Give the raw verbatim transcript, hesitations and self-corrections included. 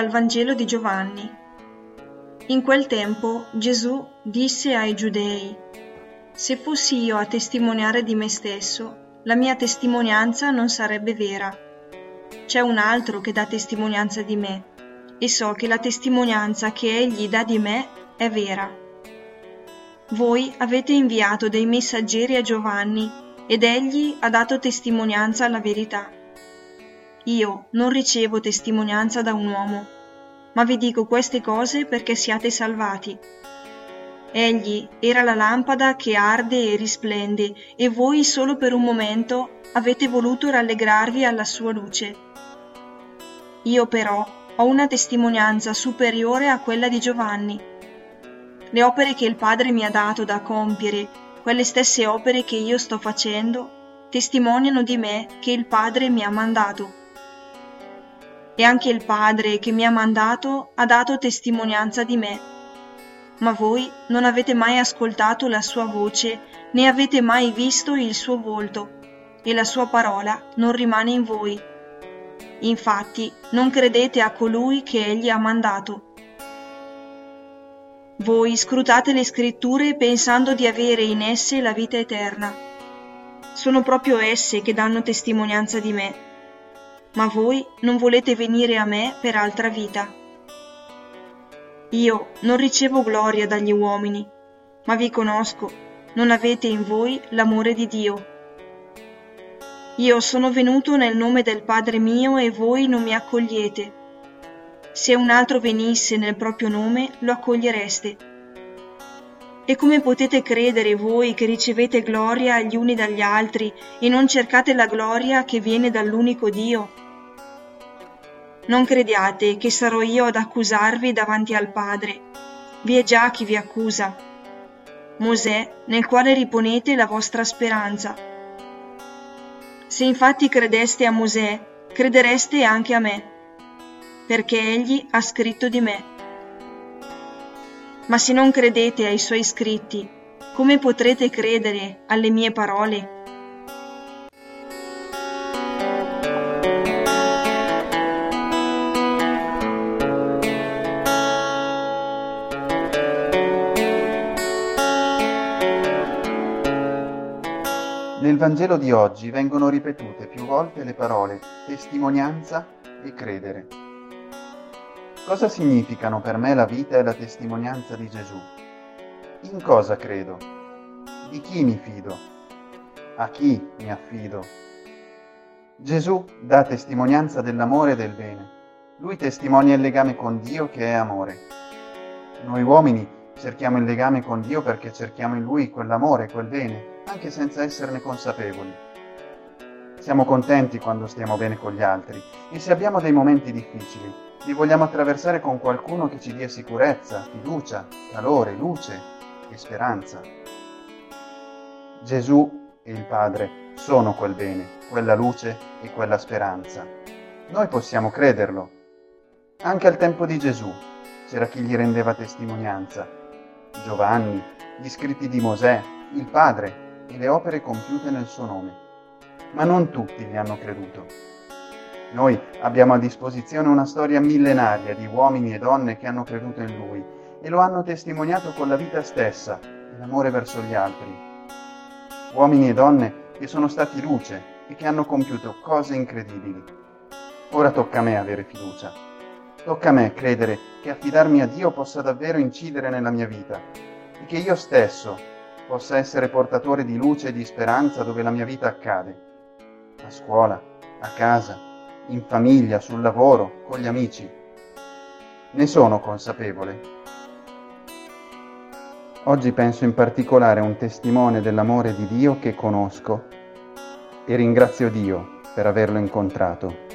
Dal Vangelo di Giovanni. In quel tempo Gesù disse ai Giudei: «Se fossi io a testimoniare di me stesso, la mia testimonianza non sarebbe vera. C'è un altro che dà testimonianza di me, e so che la testimonianza che egli dà di me è vera. Voi avete inviato dei messaggeri a Giovanni, ed egli ha dato testimonianza alla verità. Io non ricevo testimonianza da un uomo, ma vi dico queste cose perché siate salvati. Egli era la lampada che arde e risplende, e voi solo per un momento avete voluto rallegrarvi alla sua luce. Io però ho una testimonianza superiore a quella di Giovanni. Le opere che il Padre mi ha dato da compiere, quelle stesse opere che io sto facendo, testimoniano di me che il Padre mi ha mandato. E anche il Padre che mi ha mandato ha dato testimonianza di me. Ma voi non avete mai ascoltato la sua voce, né avete mai visto il suo volto, e la sua parola non rimane in voi. Infatti, non credete a colui che egli ha mandato. Voi scrutate le scritture pensando di avere in esse la vita eterna. Sono proprio esse che danno testimonianza di me. Ma voi non volete venire a me per altra vita. Io non ricevo gloria dagli uomini, ma vi conosco, non avete in voi l'amore di Dio. Io sono venuto nel nome del Padre mio e voi non mi accogliete. Se un altro venisse nel proprio nome, lo accogliereste. E come potete credere voi che ricevete gloria gli uni dagli altri e non cercate la gloria che viene dall'unico Dio? Non crediate che sarò io ad accusarvi davanti al Padre. Vi è già chi vi accusa, Mosè, nel quale riponete la vostra speranza. Se infatti credeste a Mosè, credereste anche a me, perché egli ha scritto di me. Ma se non credete ai suoi scritti, come potrete credere alle mie parole? Nel Vangelo di oggi vengono ripetute più volte le parole testimonianza e credere. Cosa significano per me la vita e la testimonianza di Gesù? In cosa credo? Di chi mi fido? A chi mi affido? Gesù dà testimonianza dell'amore e del bene. Lui testimonia il legame con Dio che è amore. Noi uomini cerchiamo il legame con Dio perché cerchiamo in Lui quell'amore, quel bene, anche senza esserne consapevoli. Siamo contenti quando stiamo bene con gli altri e se abbiamo dei momenti difficili, li vogliamo attraversare con qualcuno che ci dia sicurezza, fiducia, calore, luce e speranza. Gesù e il Padre sono quel bene, quella luce e quella speranza. Noi possiamo crederlo. Anche al tempo di Gesù c'era chi gli rendeva testimonianza. Giovanni, gli scritti di Mosè, il Padre e le opere compiute nel suo nome. Ma non tutti gli hanno creduto. Noi abbiamo a disposizione una storia millenaria di uomini e donne che hanno creduto in Lui e lo hanno testimoniato con la vita stessa e l'amore verso gli altri. Uomini e donne che sono stati luce e che hanno compiuto cose incredibili. Ora tocca a me avere fiducia. Tocca a me credere che affidarmi a Dio possa davvero incidere nella mia vita e che io stesso possa essere portatore di luce e di speranza dove la mia vita accade. A scuola, a casa, in famiglia, sul lavoro, con gli amici. Ne sono consapevole. Oggi penso in particolare a un testimone dell'amore di Dio che conosco e ringrazio Dio per averlo incontrato.